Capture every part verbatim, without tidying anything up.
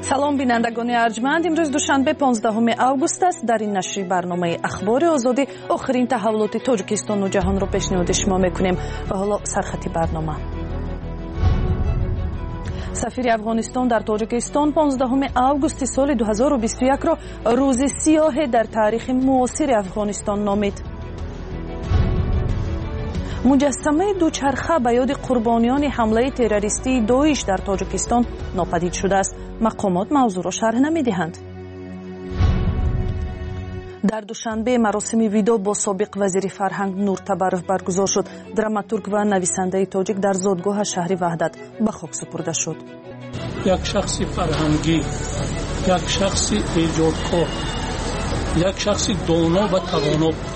салом бинандагони арҷманд, имрӯз душанбе понздаҳуми август аст. дар ин нашри барномаи ахбори озодӣ охирин таҳаввулоти Тоҷикистону ҷаҳонро пешниҳоди шумо мекунем. ва ҳоло сархати барнома. сафири Афғонистон дар Тоҷикистон понздаҳуми августи соли ду ҳазору бисту якро рӯзи сиёҳе дар таърихи муосири Афғонистон номид. муҷассамаи дучарха ба ёди қурбонияни ҳамлаи террористии доиш дар Тоҷикистон нопадид шудааст. мақомот мавзӯъро шарҳ намедиҳанд. дар душанбе маросими видо бо собиқ вазири фарҳанг Нуртабаров баргузор шуд. драматург ва нависандаи тоҷик дар зодгоҳа шаҳри ваҳдат ба хок супурда шуд. як шахси фарҳангӣ, як шахси эҷодкор, як шахси доно ва тавоно буд.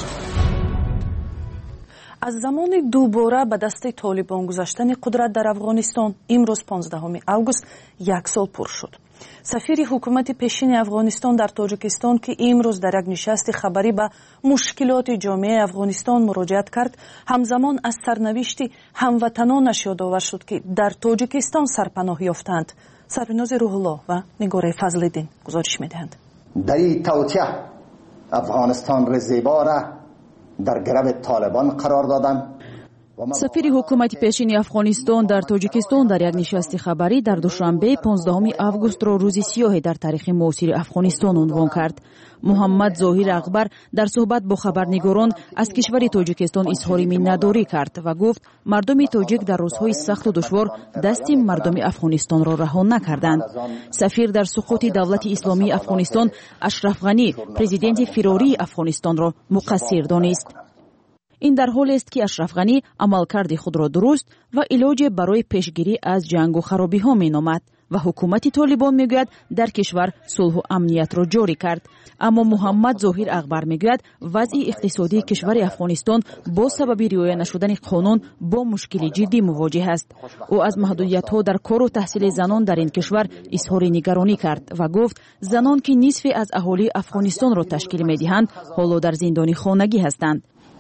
аз замони дубора ба дасти Толибон гузаштани қудрат дар Афғонистон имрӯз понздаҳуми август як сол пур шуд. сафири ҳукумати пешини Афғонистон дар Тоҷикистон ки имрӯз дар як нишасти хабарӣ ба мушкилоти ҷомеаи Афғонистон муроҷиат кард, ҳамзамон аз сарнавишти ҳамватанонаш ёдовар шуд ки дар Тоҷикистон сарпаноҳ ёфтанд. сарбинози Рӯҳулло ва нигораи Фазлиддин гузориш медиҳанд. дар ин тавтия Афғонистонро зебора дар гираб Толибон қарор доданд. сафири ҳукумати пешини Афғонистон дар Тоҷикистон дар як нишасти хабарӣ дар душанбе понздаҳуми августро рӯзи сиёҳе дар таърихи муосири Афғонистон унвон кард. муҳаммад Зоҳир Ақбар дар суҳбат бо хабарнигорон аз кишвари Тоҷикистон изҳори миннатдорӣ кард ва гуфт мардуми тоҷик дар рӯзҳои сахту душвор дасти мардуми Афғонистонро раҳо накарданд. сафир дар суқути давлати исломии Афғонистон Ашраф Ғанӣ президенти фирории Афғонистонро муқассир донист. ин дар ҳоле аст ки Ашраф Ғанӣ амалкарди худро дуруст ва илоҷе барои пешгирӣ аз ҷангу харобиҳо меномад ва ҳукумати Толибон мегӯяд дар кишвар сулҳу амниятро ҷорӣ кард. аммо муҳаммад Зоҳир Ақбар мегӯяд вазъи иқтисодии кишвари Афғонистон бо сабаби риоя нашудани қонун бо мушкили ҷиддӣ мувоҷиҳ аст. ӯ аз маҳдудиятҳо дар кору таҳсили занон дар ин кишвар изҳори нигаронӣ кард ва гуфт занон ки нисфе аз аҳолии Афғонистонро ташкил медиҳанд ҳоло дар зиндони хонагӣ ҳастанд.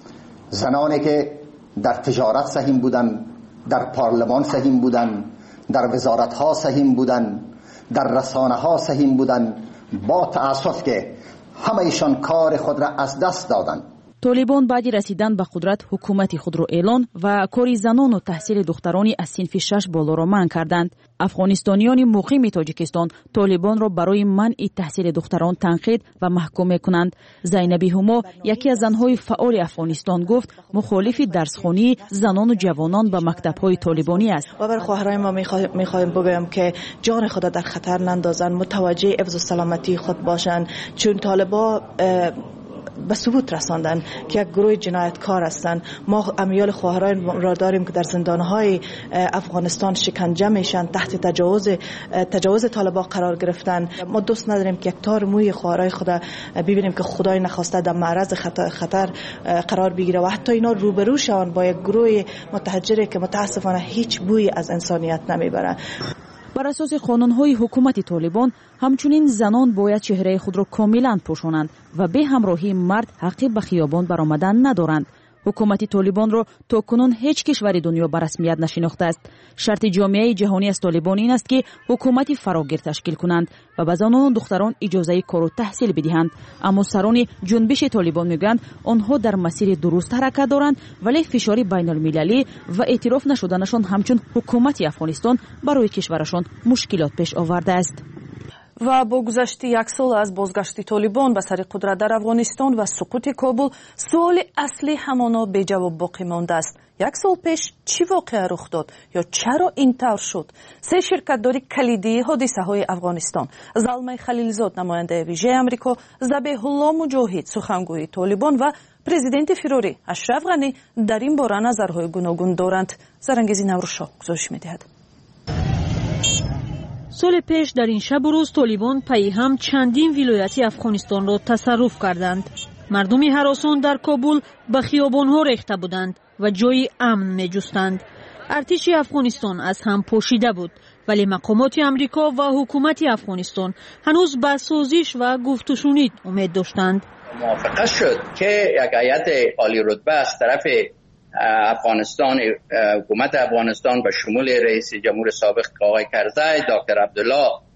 زنانی که در تجارت سهیم بودن، در پارلمان سهیم بودن، در وزارت ها سهیم بودن، در رسانه ها سهیم بودن، با تأسف که همه‌شان کار خود را از دست دادند. طالبان баъди расидан ба қудрат ҳукумати худро эълон ва кори занону таҳсили духтарони аз синфи шаш болоро манъ карданд. афғонистониёни муқими Тоҷикистон Толибонро барои манъи таҳсили духтарон танқид ва маҳкум мекунанд. Зайнаби Ҳумо, яке аз занҳои фаъоли Афғонистон, гуфт мухолифи дарсхонии занону ҷавонон ба мактабҳои толибонӣ аст. و برای خواهرای ما میخوایم بگویم که جان خود در خطر نندازند، متوجه حفظ و سلامتی خود باشند، چون طالبا به ثبوت رساندن که یک گروه جنایتکار هستند. ما امیال خواهران را داریم که در زندانهای افغانستان شکنجه میشن، تحت تجاوز تجاوز طالبا قرار گرفتن. ما دوست نداریم که یک تار موی خواهرای خود ببینیم که خدای نخواسته در معرض خطر, خطر قرار بگیره و حتی اینا روبرو شوند با یک گروه متحجری که متاسفانه هیچ بویی از انسانیت نمیبره. бар асоси қонунҳои ҳукумати Толибон ҳамчунин занон бояд чеҳраи худро комилан пӯшонанд ва бе ҳамроҳии мард ҳаққи ба хиёбон баромадан надоранд. ҳукумати Толибонро то кунун ҳеҷ кишвари дунё ба расмият нашинохтааст. шарти ҷомеаи ҷаҳонӣ аз Толибон ин аст ки ҳукумати фарогир ташкил кунанд ва ба занону духтарон иҷозаи кору таҳсил бидиҳанд. аммо сарони ҷунбиши Толибон мегӯянд онҳо дар масири дуруст ҳаракат доранд, вале фишори байнулмилалӣ ва эътироф нашуданашон ҳамчун ҳукумати Афғонистон барои кишварашон мушкилот пеш овардааст. ва бо гузашти як сол аз бозгашти Толибон ба сари қудрат дар Афғонистон ва суқути Кобул, суоли аслӣ ҳамоно беҷавоб боқӣ мондааст. як сол пеш чӣ воқеа рух дод ё чаро ин тавр шуд? се ширкатдори калидии ҳодисаҳои Афғонистон, Залмай Халилзод, намояндаи вижаи Амрико, Забеҳулло Муҷоҳид, сухангӯи Толибон ва президенти фирорӣ Ашраф Ғанӣ дар ин бора назарҳои гуногун доранд. Зарангези Наврӯшоҳ гузориш медиҳад. соли пеш дар ин шабу рӯз Толибон пайи ҳам чандин вилояти Афғонистонро тасарруф карданд. мардуми ҳаросон дар Кобул ба хиёбонҳо рехта буданд ва ҷойи амн меҷустанд. артиши Афғонистон аз ҳам пошида буд, вале мақомоти Амрико ва ҳукумати Афғонистон ҳанӯз ба созиш ва гуфтушунид умед доштанд. موافقه شد که یک هیئت عالی رتبه از طرف افغانستان، حکومت افغانستان به شمول رئیس جمهور سابق آقای کرزی، دکتر عبدالله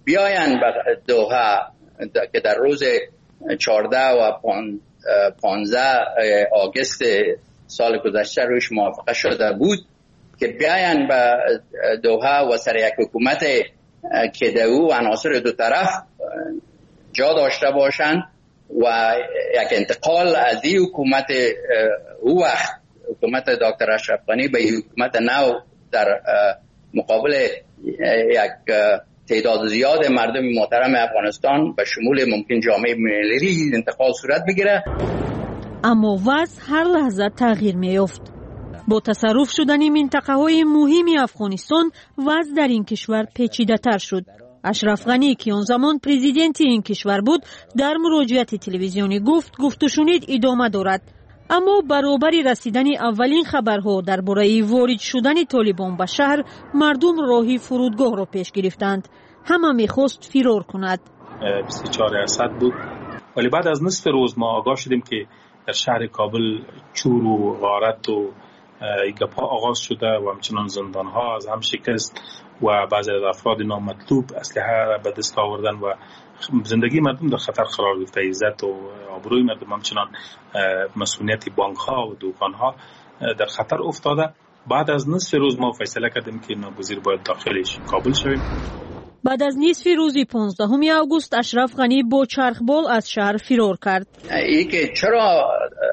بیاین به دوحه که در روز چهارده و پانزده آگوست سال گذشته روش موافقه شده بود که بیاین به دوحه و سر یک حکومت که در او عناصر دو طرف جا داشته باشند و یک انتقال از این حکومت او وقت حکومت دکتر اشرف غنی به حکومت نو در مقابل یک تعداد زیاد مردم محترم افغانستان به شمول ممکن جامعه بین‌المللی انتقال صورت بگیره. اما وضع هر لحظه تغییر می‌یافت. با تصرف شدن منطقه‌های مهم افغانستان وضع در این کشور پیچیده‌تر شد. اشرف غنی که آن زمان پرزیدنت این کشور بود در مراجعت تلویزیونی گفت گفت و شنید ادامه دارد. اما برابر رسیدن اولین خبرها درباره وارد شدن طالبان به شهر مردم راهی فرودگاه را پیش گرفتند. همه می‌خواست فرار کند. بیست و چهار اسد بود ولی بعد از نصف روز ما آگاه شدیم که در شهر کابل چور و غارت و گپا آغاز شده و همچنان زندان‌ها از هم شکست و بعضی از افراد نامطلوب اسلحه را به دست آوردن و زندگی مردم در خطر قرار گرفته. عزت و آبروی مردم همچنان مسئولیت بانک‌ها و دکان‌ها در خطر افتاده. بعد از نصف روز ما فیصله کردیم که ناگزیر باید داخلش کابل شویم. بعد از نصف روز پانزدهم آگوست اشرف غنی با چرخبال از شهر فرار کرد. این که چرا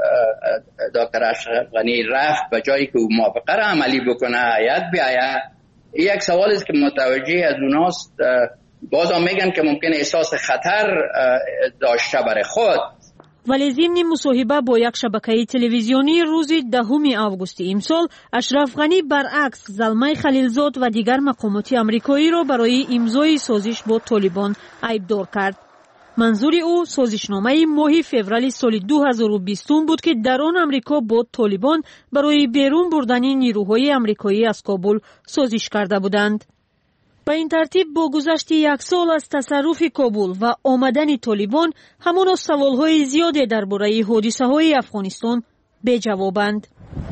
دکتر اشرف غنی رفت به جایی که موافقه را عملی بکنه یاد بیاید، این یک سوال است که متوجه از اوناست. باز هم میگن که ممکن احساس خطر داشته برای خود. ولی ضمن مصاحبه با یک شبکه تلویزیونی روز دهم آگوست امسال اشرف غنی برعکس زلمه خلیلزاد و دیگر مقامات آمریکایی را برای امضای سازش با طالبان عیبدار کرد. منظور او سازشنامه ماه فوریه سال دو هزار و بیست بود که در آن آمریکا با طالبان برای بیرون بردن نیروهای آمریکایی از کابل سازش کرده بودند. به این ترتیب با گذشت یک سال از تصرف کابل و آمدن طالبان همان سوالهای زیادی درباره حادثه های افغانستان بی جوابند.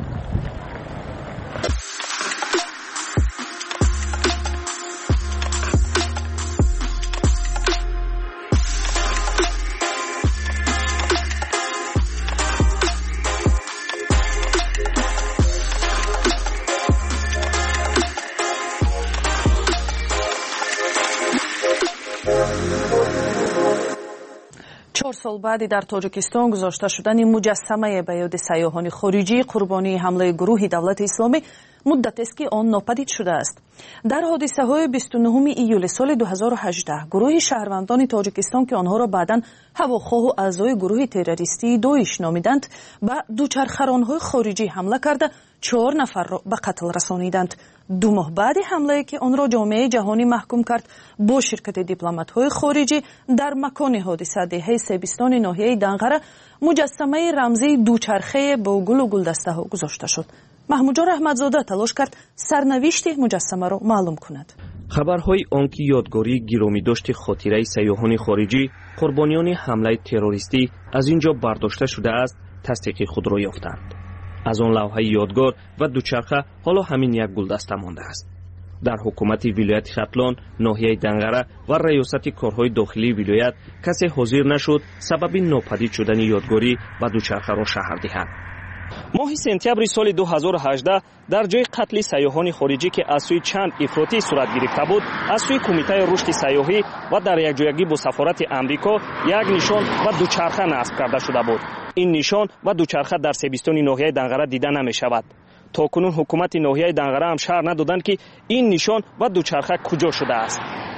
چهار سال بعدی در تاجیکستان گذاشته شدن مجسمه به یاد سیاحان خارجی قربانی حمله گروه دولت اسلامی مدت است که آن ناپدید شده است. در حادثه های بیست و نهم ایول سال دو هزار و هجده گروه شهروندان تاجیکستان که آنها را بعداً هواخواه و اعضای گروه تروریستی داعش نامیدند به دوچرخه‌ران‌های خارجی حمله کرده چهار نفر را به قتل رسانیدند. دو ماه بعد حمله که آن را جامعه جهانی محکوم کرد با شرکت دیپلمات‌های خارجی در مکان حادثه دهه سیبستان ناحیه دنقره مجسمه رمزی دوچرخه با گل و گلدسته‌ها گذاشته شد. محمودجان احمدزاده تلاش کرد سرنوشت مجسمه را معلوم کند. خبرهای آنکه یادگاری گرامی داشت خاطره سیاحان خارجی قربانیان حمله تروریستی از اینجا برداشته شده است تصدیق خود را یافتند. از آن لوحه یادگار و دوچرخه حالا همین یک گلدسته مانده است. در حکومت ولایت ختلان، ناحیه دنقره و ریاست کارهای داخلی ولایت کسی حاضر نشد سبب ناپدید شدن یادگاری و دوچرخه را شهر دهد. ماه سپتامبر سال دو هزار و هجده در جای قتل سیاحان خارجی که از سوی چند افراطی صورت گرفته بود، از سوی کمیته رشد سیاحی و در یکجایگی با سفارت امریکا یک نشان و دوچرخه نصب کرده شده بود. این نشان و دوچرخه در سیبستان ناحیه دنقره دیده نمی شود. تا کنون حکومت ناحیه دنقره هم شهر ندادند که این نشان و دوچرخه کجا شده است.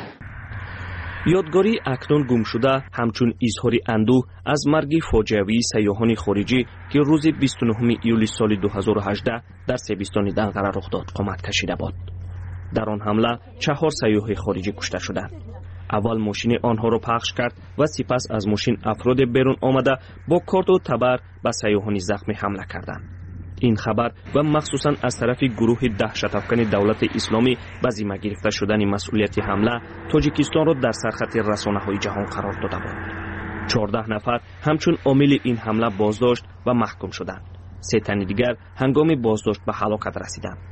یادگاری اکنون گم شده همچون اظهار اندوه از مرگ فاجعه‌ای سیاحان خارجی که روز بیست و نهم ایول سال دو هزار و هجده در سیبستان دنقره رخ داد قامت کشیده بود. در آن حمله چهار سیاح خارجی کشته شدند. اول ماشین آنها را پخش کرد و سپس از ماشین افراد بیرون آمده با کارت و تبر به سیاحان زخمی حمله کردند. این خبر و مخصوصا از طرف گروه دهشت افکن دولت اسلامی به ذمه گرفته شدن مسئولیت حمله تاجیکستان را در سرخط رسانه‌های جهان قرار داده بود. چهارده نفر همچون عامل این حمله بازداشت و محکوم شدند. سه تن دیگر هنگام بازداشت به هلاکت رسیدند.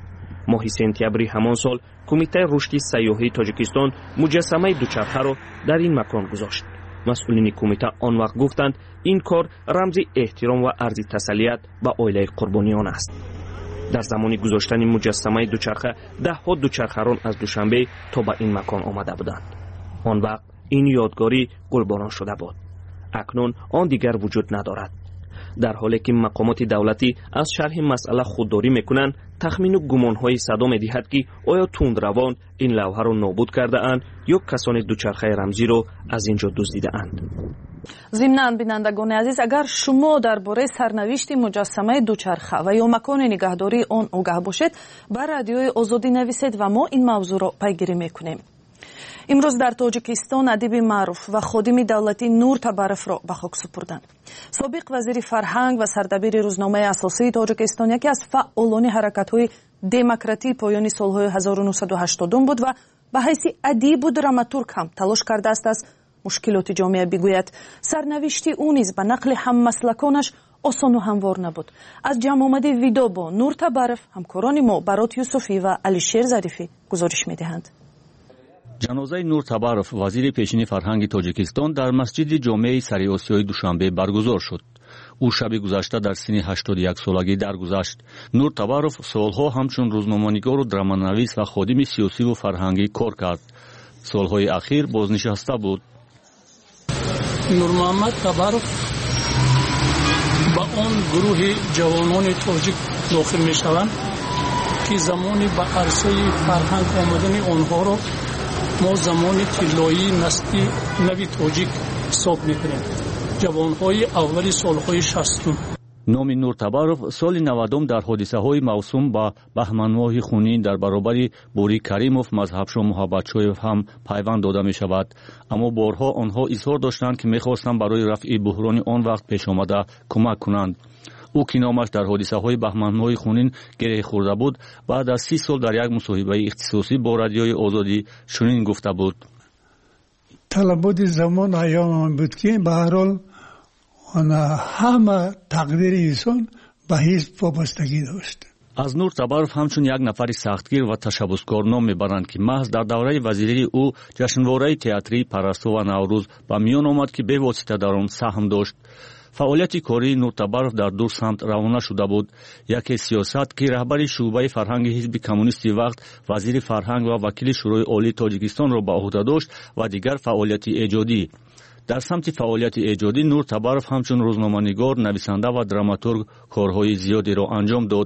ماه سپتامبر همان سال کمیته رشد سیاحی تاجیکستان مجسمه دوچرخه در این مکان گذاشت. مسئولین کمیته آن وقت گفتند این کار رمز احترام و عرض تسلیت به عائله قربانیان است. در زمان گذاشتن مجسمه دوچرخه ده ها دوچرخه‌ران از دوشنبه تا به این مکان آمده بودند. آن وقت این یادگاری گلباران شده بود. اکنون آن دیگر وجود ندارد. در حالی که مقامات دولتی از شرح مسئله خودداری میکنند، تخمین و گمان‌های صدا می‌دهد که آیا تندروان این لوحه را نابود کرده اند یا کسان دوچرخه رمزی را از اینجا دزدیده اند. ضمناً بینندگان عزیز، اگر شما درباره سرنوشت مجسمه دوچرخه و یا مکان نگهداری آن آگاه باشید، بر رادیوی آزادی نویسید و ما این موضوع را پیگیری میکنیم. امروز در تاجیکستان ادیب معروف و خادم دولتی نور تبارف را به خاک سپردند. سابق وزیر فرهنگ و سردبیر روزنامه اساسی تاجیکستان یکی از فعالان حرکت‌های دموکراتی پایان سال‌های هزار و نهصد و هشتاد بود و به حیث ادیب و دراماتورگ هم تلاش کرده است از مشکلات جامعه بگوید. سرنوشت او نیز به نقل هم مسلکانش آسان و هموار نبود. از جمع آمد ویدیو با نور تبارف همکاران ما برات یوسفی و علیشیر ظریفی گزارش می‌دهند. جنازه نور تبارف وزیر پیشین فرهنگ تاجیکستان در مسجد جامع سری آسیای دوشنبه برگزار شد. او شب گذشته در سن هشتاد و یک سالگی درگذشت. نور تبارف سالها همچون روزنامه‌نگار و درامانویس و خادم سیاسی و فرهنگی کار کرد. سالهای اخیر بازنشسته بود. نور محمد تبارف با آن گروه جوانان تاجیک داخل می شوند که زمانی به عرصه فرهنگ آمدن آنها را ما زمان طلایی نسل نوی تاجیک حساب می‌کنیم. جوانهای اول سالهای شصتم. نام نور تبارف سال نودم در حادثه‌های موسوم با بهمن ماه خونین در برابر بوری کریموف مذهبشو محبتشویف هم پیوند داده می شود. اما بارها آنها اصرار داشتند که می‌خواستند برای رفع بحران آن وقت پیش آمده کمک کنند. او که نامش در حادثه های بهمن ماه خونین گره خورده بود، بعد از سی سال در یک مصاحبه اختصاصی با رادیوی آزادی چنین گفته بود: طلبات زمان ایام بود که به هر حال همه تقدیر انسان به حزب وابستگی داشت. از نور تبارف همچون یک نفر سختگیر و تشبثکار نام میبرند که محض در دوره وزیری او جشنواره تئاتری پرستو و نوروز به میان آمد که به واسطه در آن سهم داشت. فعالیت کاری نور تبارف در دو سمت روانه شده بود. یکی سیاست که رهبر شعبه فرهنگ حزب کمونیستی وقت وزیر فرهنگ و وکیل شورای عالی تاجیکستان را به عهده داشت و دیگر فعالیت ایجادی. در سمت فعالیت ایجادی نور تبارف همچون روزنامه‌نگار، نویسنده و دراماتورگ کارهای زیادی را انجام داد.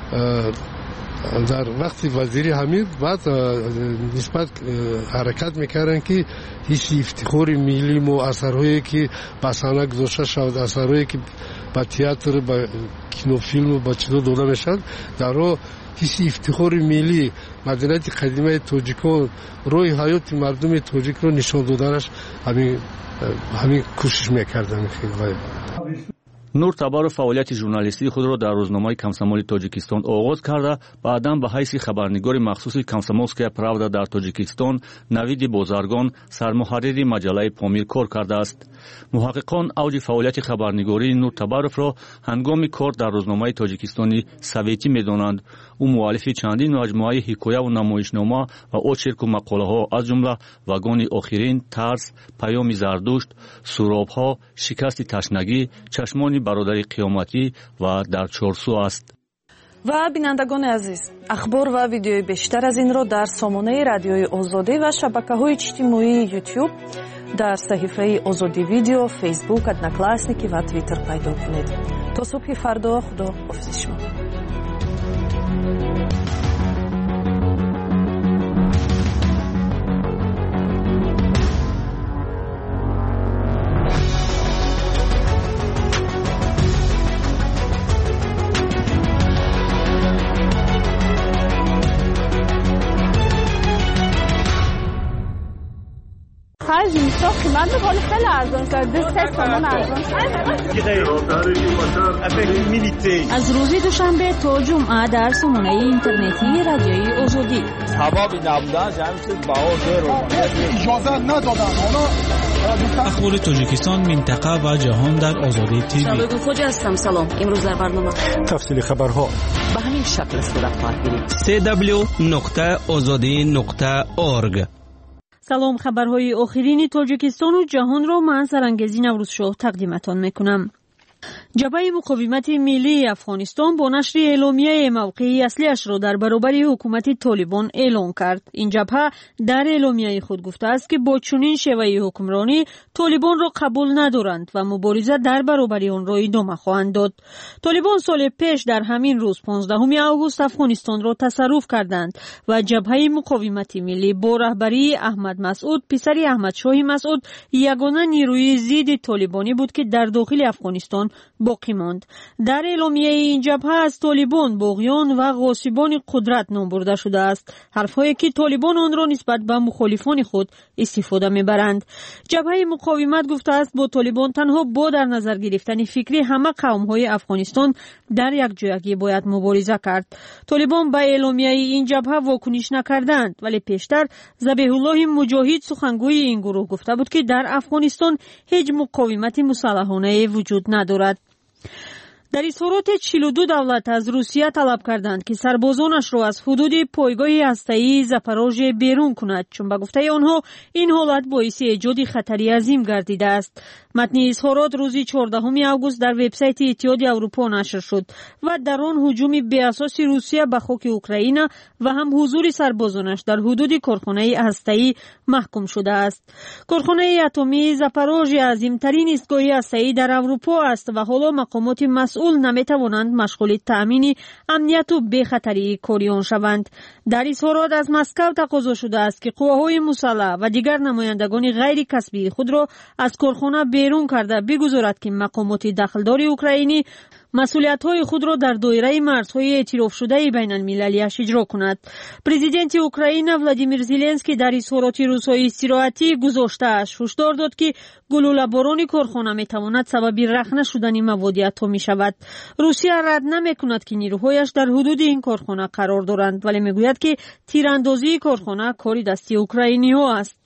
در وقت وزیر حمید بعد نسبت حرکت میکردن که هیچ افتخار ملی و اثرهایی که بسانه گذاشته شد، اثرهایی که با تئاتر، با کینوفیلم و با چیزا داده میشد، در رو هیچ افتخار ملی مدینه قدیمه تاجیکان روی حیات مردم تاجیک رو نشان دادنش همین همین کوشش میکردن. خیلی نور تبارف فعالیت ژورنالیستی خود را در روزنامه کمسمول تاجیکستان آغاز کرده، بعداً به حیث خبرنگار مخصوص کمسمولسکیا پراودا در تاجیکستان نوید بازرگان سرمحرر مجله پامیر کار کرده است. محققان اوج فعالیت خبرنگاری نور تبارف را هنگام کار در روزنامه تاجیکستانی سویتی می‌دانند. او مؤلف چندین مجموعه حکایه و نمایشنامه و اوچرک و مقاله‌ها از جمله واگن آخرین، ترس، پیام زردشت، سراب‌ها، شکست تشنگی، چشمان برادر قیامتی و در چارسو است. و بینندگان عزیز، اخبار و ویدیوی بیشتر از این را در سامانه رادیوی آزادی و شبکه‌های اجتماعی یوتیوب، در صحیفه آزادی ویدیو، فیسبوک، ادناکلاسنیکی و توییتر پیدا کنید. تا صبح فردا، خدا حافظ شما. خرج میشه قیمت ولی خیلی ارزان شده سه تومن ارزان شده. از روز دوشنبه تا جمعه در سامانه اینترنتی رادیوی آزادی هوا بی نبودن جمعی چیز باور رو اجازه ندادن. اخبار تاجیکستان، منطقه و جهان در آزادی تیوی. شبکه خوج هستم. سلام. امروز در برنامه تفصیل خبرها به همین شکل صورت خواهد گرفت. سی دبلیو نقطه آزادی نقطه اورگ. سلام، خبرهای آخرین تاجیکستان و جهان را من سرانگزی نوروزشاه تقدیمتان میکنم. جبهه مقاومت ملی افغانستان با نشر اعلامیه موقعی اصلیش را در برابر حکومت طالبان اعلام کرد. این جبهه در اعلامیه خود گفته است که با چنین شیوه حکمرانی طالبان را قبول ندارند و مبارزه در برابر آن را ادامه خواهند داد. طالبان سال پیش در همین روز پانزدهم آگوست افغانستان را تصرف کردند و جبهه مقاومت ملی با رهبری احمد مسعود پسر احمد شاه مسعود یگانه نیروی ضد طالبانی بود که در داخل افغانستان باقی ماند. در اعلامیه این جبهه از طالبان باغیان و غاصبان قدرت نام برده شده است، حرفهایی که طالبان آن را نسبت به مخالفان خود استفاده میبرند. جبهه مقاومت گفته است با طالبان تنها با در نظر گرفتن فکری همه قوم‌های افغانستان در یک جایگی باید مبارزه کرد. طالبان به اعلامیه این جبهه واکنش نکردند، ولی پیشتر ذبیح الله مجاهد سخنگوی این گروه گفته بود که در افغانستان هیچ مقاومت مسلحانه وجود ندارد. در اظهارات چهل و دو دولت از روسیه طلب کردند که سربازانش را از حدود پایگاه هسته‌ای زاپاروژه بیرون کند، چون به گفته آنها این حالت باعث ایجاد خطری عظیم گردیده است. متن اظهارات روز چهاردهم آگوست در وبسایت اتحاد اروپا نشر شد و در آن هجوم بی اساس روسیه به خاک اوکراین و هم حضور سربازانش در حدود کارخانه هسته‌ای محکوم شده است. کارخانه اتمی زاپاروژه عظیم‌ترین ایستگاه هسته‌ای در اروپا است و حالا مقامات مسئول نمی‌توانند مشغول تأمین امنیت و بی‌خطری کاری آن شوند. در اظهارات از مسکو تقاضا شده است که قواهای مسلح و دیگر نمایندگان غیر کسبی خود را از کارخانه بیرون کرده بگذارد که مقامات دخلدار اوکراینی مسئولیت‌های خود را در دایره مرزهای اعتراف شده بین المللی‌اش اجرا کند. پرزیدنت اوکراین ولادیمیر زلنسکی در اظهارات روزهای استراحتی گذاشته‌اش هشدار داد که گلوله‌باران کارخانه می‌تواند سبب رخنه شدن مواد اتمی شود. روسیه رد نمی‌کند که نیروهایش در حدود این کارخانه قرار دارند، ولی می‌گوید که تیراندازی کارخانه کاری دستی اوکراینی‌ها است.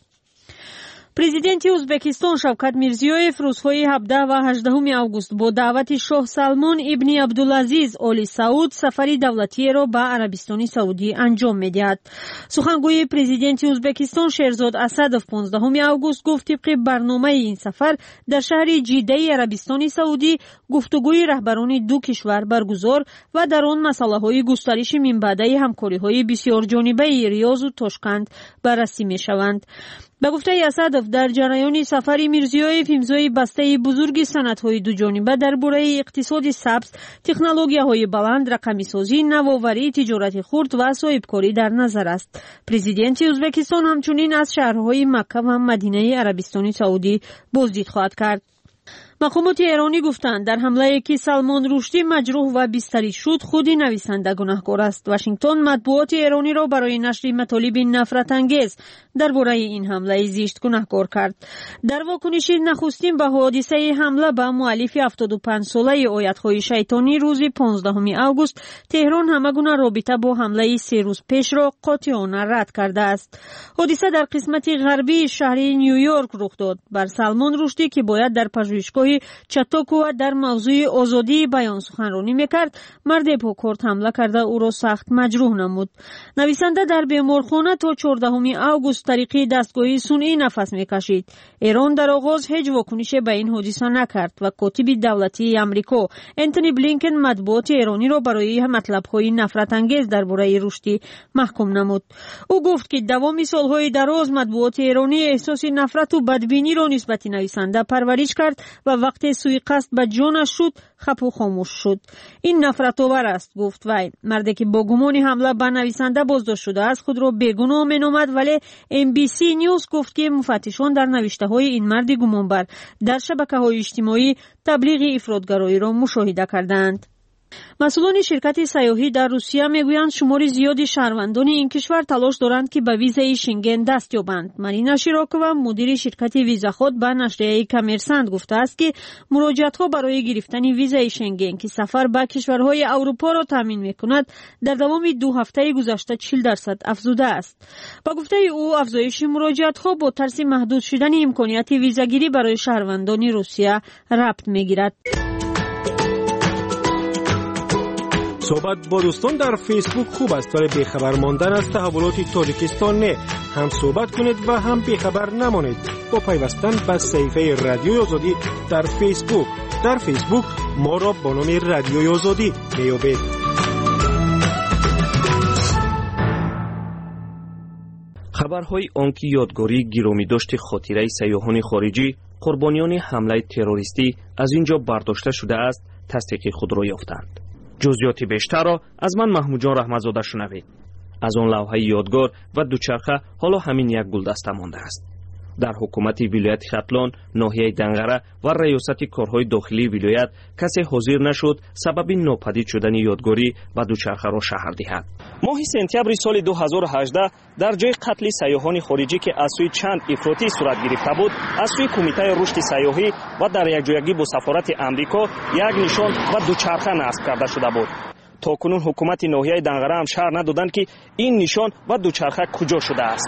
پرزیدنت ازبکستان شوکت میرزیویف روزهای هفده و هجدهم آگوست با دعوت شاه سلمان ابن عبدالعزیز آل سعود سفری دولتی را به عربستان سعودی انجام می‌دهد. سخنگوی پرزیدنت ازبکستان شهرزاد اسدوف پانزدهم آگوست گفت طبق برنامه این سفر در شهر جده عربستان سعودی گفتگوی رهبران دو کشور برگزار و در آن مسائل گسترش منبعد همکاری‌های بسیار جانبه ریاض و تاشکند بررسی می‌شوند. به گفته اسدوف در جریان سفر میرزیویف امضای بسته بزرگ سندهای دو جانبه درباره اقتصاد سبز، تکنولوژی‌های بلند، رقمی‌سازی، نوآوری، تجارت خرد و صاحبکاری در نظر است. پرزیدنت ازبکستان همچنین از شهرهای مکه و مدینه عربستان سعودی بازدید خواهد کرد. مقامات ایرانی گفتند در حمله که سلمان رشدی مجروح و بستری شد خود نویسنده گناهکار است. واشنگتن مطبوعات ایرانی را برای نشر مطالب نفرت انگیز درباره این حمله زشت گناهکار کرد. در واکنش نخستین به حادثه حمله به مؤلف هفتاد و پنج ساله آیت‌های شیطانی روز پانزدهم آگوست، تهران همگونه رابطه با حمله سه روز پیش را قاطعانه رد کرده است. حادثه در قسمت غربی شهر نیویورک رخ داد. بر سلمان رشدی که باید در پژوهشگاه چاتوکو در موضوع آزادی بیان سخنرانی میکرد، مرد پاکارد حمله کرده او را سخت مجروح نمود. نویسنده در بیمارخانه تا چهاردهم آگوست طریق دستگاه صنعی نفس میکشید. ایران در آغاز هیچ واکنشی به این حادثه نکرد و کاتب دولتی آمریکا انتونی بلینکن مطبوعات ایرانی را برای مطلب‌های نفرت انگیز درباره رشدی محکوم نمود. او گفت که دوام سالهای دراز مطبوعات ایرانی احساس نفرت و بدبینی را نسبت نویسنده پرورش کرد و وقتی سوءقصد به جانش شد خپ و خاموش شد. این نفرت آور است، گفت وی. مردی که با گمان حمله به نویسنده بازداشت شده است خود را بیگناه مینامد، ولی ام بی سی نیوز گفت که مفتشان در نوشته های این مرد گمانبر در شبکه های اجتماعی تبلیغ افراطگرایی را مشاهده کردند. مسئولان شرکت سیاحی در روسیه میگویند شمار زیادی شهروندان این کشور تلاش دارند که به ویزای شنگن دست یابند. مارینا شیراکووا مدیر شرکت ویزا خود به نشریه کامرسانت گفته است که مراجعت‌ها برای گرفتن ویزای شنگن که سفر به کشورهای اروپا را تامین می‌کند در دوام دو هفته گذشته چهل درصد افزوده است. با گفته او افزایش مراجعت‌ها با ترس محدود شدن امکانیت ویزاگیری برای شهروندان روسیه ربط می‌گیرد. صحبت با دوستان در فیسبوک خوب است ولی بیخبر ماندن از تحولات تاجیکستان نه. هم صحبت کنید و هم بیخبر نمانید با پیوستن به صفحه رادیوی آزادی در فیسبوک. در فیسبوک ما را با نام رادیوی آزادی میابید. خبرهای آنکه یادگاری گرامی داشت خاطره سیاحان خارجی قربانیان حمله تروریستی از اینجا برداشته شده است تصدیق خود را یافتند. جزئیات بیشتر را از من محمود جان رحمتزاده شنوید. از آن لوحه یادگار و دوچرخه حالا همین یک گلدسته مانده است. در حکومت ولایت ختلان، ناحیه دنگره و ریاست کارهای داخلی ولایت کسی حاضر نشد سبب ناپدید شدن یادگاری و دوچرخه را شهر دهد. ماه سپتامبر سال دو هزار و هجده در جای قتل سیاحان خارجی که از سوی چند افراطی صورت گرفته بود، از سوی کمیته رشد سیاحی و در یکجایگی با سفارت امریکا یک نشان و دوچرخه نصب کرده شده بود. تا کنون حکومت ناحیه دنگره هم شهر ندادند که این نشان و دوچرخه کجا شده است.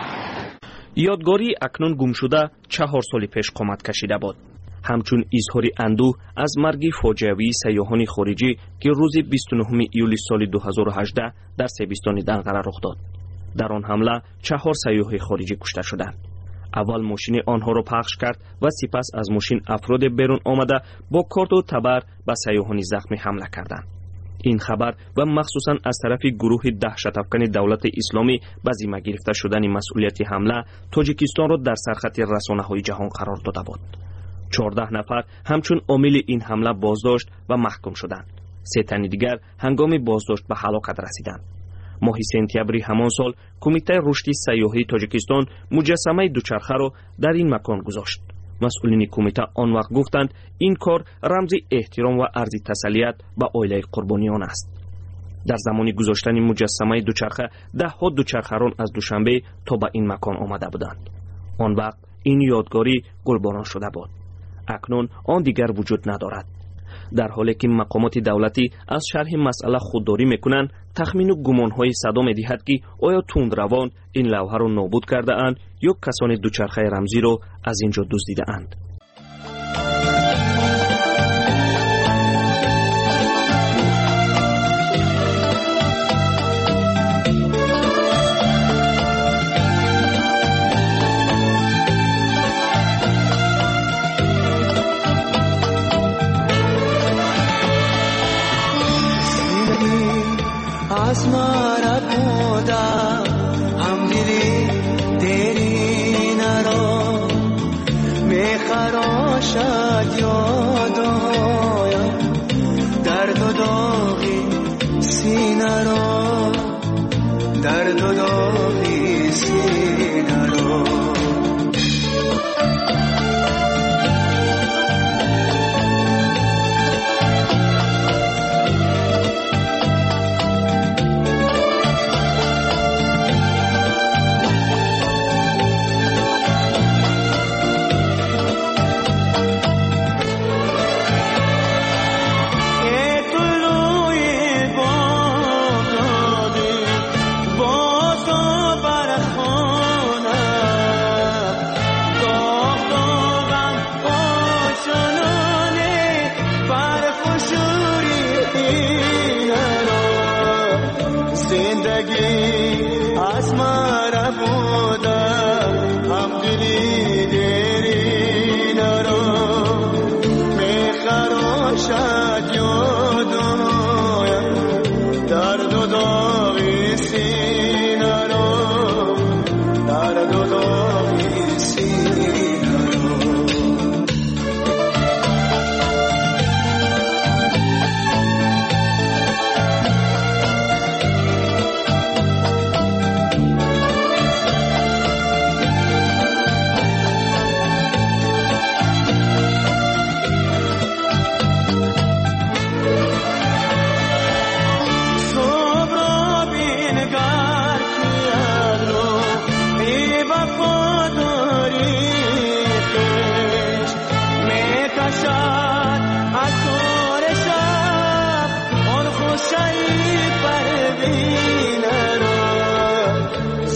یادگاری اکنون گم شده چهار سال پیش قامت کشیده بود. همچون اظهار اندوه از مرگ فاجعه‌ای سیاحان خارجی که روز بیست و نهم ایول سال دو هزار و هجده در سیبستان دنگره رخ داد. در آن حمله چهار سیاح خارجی کشته شدند. اول ماشین آنها را پخش کرد و سپس از ماشین افراد بیرون آمده با کارت و تبر به سیاحان زخمی حمله کردند. این خبر و مخصوصا از طرف گروه دهشت افکن دولت اسلامی به ذمه گرفته شدن مسئولیت حمله تاجیکستان را در سرخط رسانه‌های جهان قرار داده بود. چهارده نفر همچون عامل این حمله بازداشت و محکوم شدند. سه تن دیگر هنگام بازداشت به هلاکت رسیدند. ماه سپتامبر همان سال کمیته رشد سیاحی تاجیکستان مجسمه دوچرخه را در این مکان گذاشت. مسئولین کمیته آن وقت گفتند این کار رمز احترام و عرض تسلیت به عائله قربانیان است. در زمان گذاشتن مجسمه دوچرخه ده ها دوچرخه‌ران از دوشنبه تا به این مکان آمده بودند. آن وقت این یادگاری گلباران شده بود. اکنون آن دیگر وجود ندارد. در حالی که مقامات دولتی از شرح مسئله خودداری میکنند، تخمین و گمانهای صدا میدهد که آیا تندروان این لوحه را نابود کرده اند یا کسان دوچرخه رمزی را از اینجا دزدیده اند. आसमां खोदा हम दिली तेरी नरो बेखर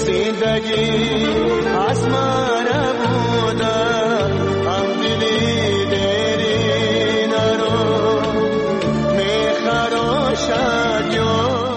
زندگی از من نبوده هم دلی دیری نرو میخراشد یاد.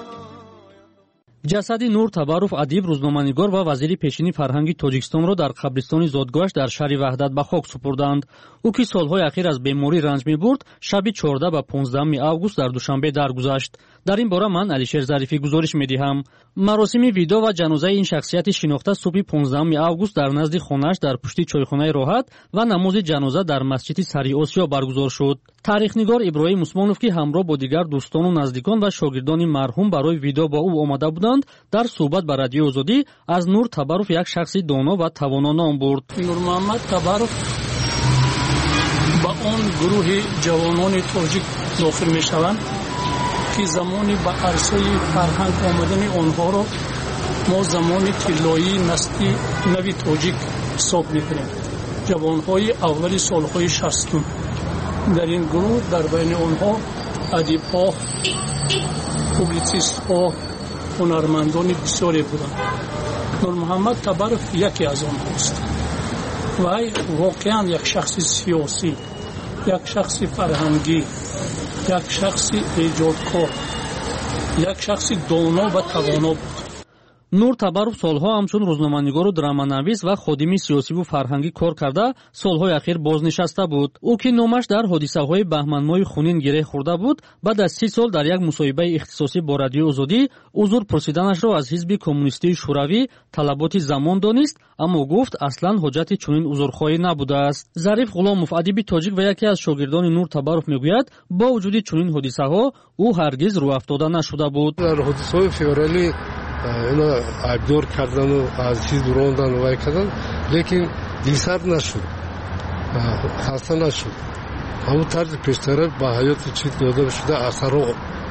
ҷасади Нур Табаров адиб, рӯзноманигор ва вазири пешини фарҳанги Тоҷикистонро дар қабристони зодгоҳаш дар шаҳри Ваҳдат ба хок супурданд. ӯ ки солҳои ахир аз беморӣ ранҷ мебурд, шаби чорда ба понздаҳуми август дар душанбе даргузашт. дар ин бора ман Алишер Зарифӣ гузориш медиҳам. маросими видо ва ҷанозаи ин шахсияти шинохта субҳи понздаҳуми август дар назди хонааш дар пушти чойхонаи Роҳат ва намози ҷаноза дар масҷиди Сари Осиё баргузор шуд. Таърихнигор Иброҳим Усмонов, ки ҳамроҳ бо дигар дӯстону наздикон ва шогирдони марҳум барои видо бо ӯ омада буданд, дар суҳбат ба Радиои Озодӣ аз Нур Табаров як шахси доно ва тавоно ном бурд. Нурмуҳаммад Табаров ба он гурӯҳи ҷавонони тоҷик дохил мешаванд, ки замони ба арсаи фарҳанг омадани онҳоро мо замони тиллоии насли нави тоҷик ҳисоб мекунем. ҷавонҳои аввали солҳои шастум. дар ин гурӯҳ дар байни онҳо адибҳо, публицистҳо, ҳунармандони бисёре буданд. Нурмуҳаммад Табаров яке аз онҳост. вай воқеан як шахси сиёсӣ, як шахси фарҳангӣ, як шахси эҷодкор, як шахси доно ва тавоно буд. Нур Табаров солҳо ҳамчун рӯзноманигору драманавис ва ходими сиёсиву фарҳангӣ кор карда, солҳои ахир бознишаста буд. ӯ ки номаш дар ҳодисаҳои баҳманмоҳи хунин гиреҳ хӯрда буд, баъд аз си сол дар як мусоҳибаи ихтисосӣ бо Радиои Озодӣ узр пурсиданашро аз ҳизби коммунистии шӯравӣ талаботи замон донист, аммо гуфт аслан ҳоҷати чунин узрхоҳӣ набудааст. Зариф Ғуломов, адиби тоҷик ва яке аз шогирдони Нур Табаров, мегӯяд, бо вуҷуди чунин ҳодисаҳо ӯ ҳаргиз рӯафтода нашуда буд. дар ҳодисаҳои февралӣ اینا عبدور کردن و از چیز روندن و وای کردن، لیکن دیسرد نشد، خسته نشد. همون طرز پیشتره با حیات چیز داده شده اثر رو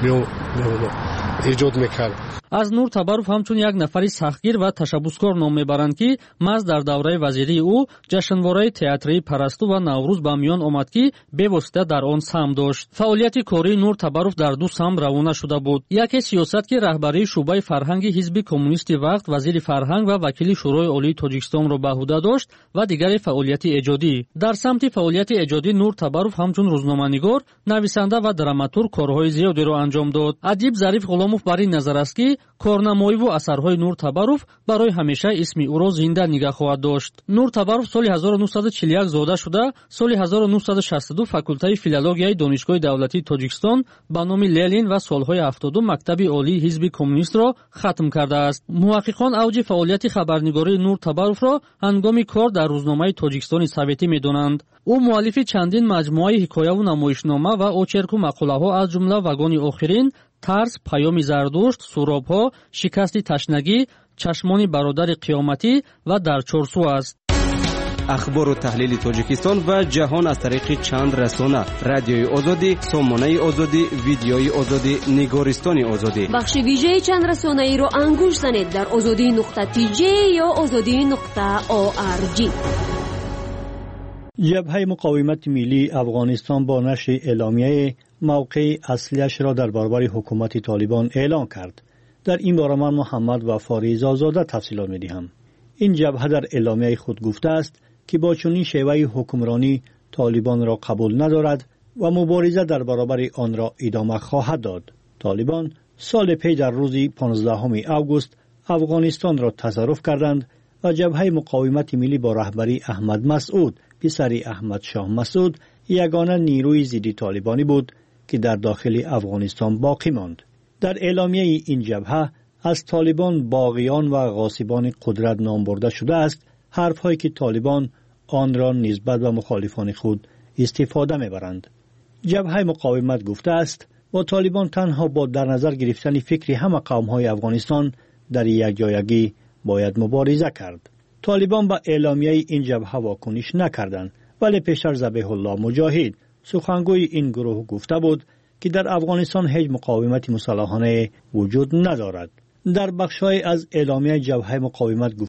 ایجاد میکرد. аз Нур Табаров ҳамчун як нафари сахтгир ва ташаббускор ном мебаранд, ки маҳз дар давраи вазирии ӯ ҷашнвораи театрии Парасту ва Наврӯз ба миён омад, ки бевосита дар он саҳм дошт. фаъолияти кории Нур Табаров дар ду саҳм равона шуда буд. яке сиёсат, ки раҳбарии шуъбаи фарҳанги ҳизби коммунисти вақт, вазири фарҳанг ва вакили шӯрои олии Тоҷикистонро ба ӯҳда дошт, ва дигаре фаъолияти эҷодӣ. дар самти фаъолияти эҷодӣ Нур Табаров ҳамчун рӯзноманигор, нависанда ва драматург корҳои зиёдеро анҷом дод. адиб Зариф Ғуломов бар ин назар аст, ки корнамоиву асарҳои Нур Табаров барои ҳамеша исми ӯро зинда нигоҳ хоҳад дошт. Нур Табаров соли ҳазору нуҳсаду чилу як зода шуда, соли ҳазору нуҳсаду шасту ду факултаи филологияи Донишгоҳи давлатии Тоҷикистон ба номи Ленин ва солҳои ҳафтоду мактаби олии ҳизби коммунистро хатм кардааст. муҳаққиқон авҷи фаъолияти хабарнигории Нур Табаровро ҳангоми кор дар рӯзномаи Тоҷикистони Советӣ медонанд. ӯ муаллифи чандин маҷмӯаи ҳикояву намоишнома ва очерку мақолаҳо, аз ҷумла Вагони охирин, Тарс, Паёми Зардушт, Суробҳо, Шикасти ташнагӣ, Чашмони бародари қиёматӣ ва Дар чорсу аст. ахбору таҳлили Тоҷикистон ва ҷаҳон аз тариқи чанд расона: Радиои Озодӣ, Сомонаи Озодӣ, Видеои Озодӣ, Нигористони Озодӣ. бахши вижеи чанд расонаиро ангӯш занед дар озодӣ нуқта ти ҷе ё озодӣ нуқта о ар ҷи. ҷабҳаи муқовимати миллии Афғонистон бо нашри эъломияе мавқеи аслиашро дар баробари ҳукумати Толибон эълон кард. дар ин бора ман Муҳаммад Вафории Зозода тафсилот медиҳам. ин ҷабҳа дар эъломияи худ гуфтааст, ки бо чунин шеваи ҳукмронӣ Толибонро қабул надорад ва мубориза дар баробари онро идома хоҳад дод. Толибон соли пеш дар рӯзи понздаҳуми август Афғонистонро тасарруф карданд ва ҷабҳаи муқовимати миллӣ бо раҳбарии Аҳмад Масъуд, писари Аҳмад Шоҳ Масъуд, ягона нирӯи зидди толибонӣ буд, ки дар дохили Афғонистон боқӣ монд. дар эъломияи ин ҷабҳа аз толибон боғиён ва ғосибони қудрат ном бурда шудааст, ҳарфҳое ки толибон онро нисбат ба мухолифони худ истифода мебаранд. ҷабҳаи муқовимат гуфтааст, бо толибон танҳо бо дар назар гирифтани фикри ҳама қавмҳои Афғонистон дар якҷоягӣ бояд мубориза кард. толибон ба эъломияи ин ҷабҳа вокуниш накарданд, вале пештар Забиҳуллоҳ Муҷоҳид, сухангӯи ин гурӯҳ, гуфта буд, ки дар Афғонистон ҳеҷ муқовимати мусаллаҳонае вуҷуд надорад. дар бахшҳое аз эъломияи ҷабҳаи муқовимат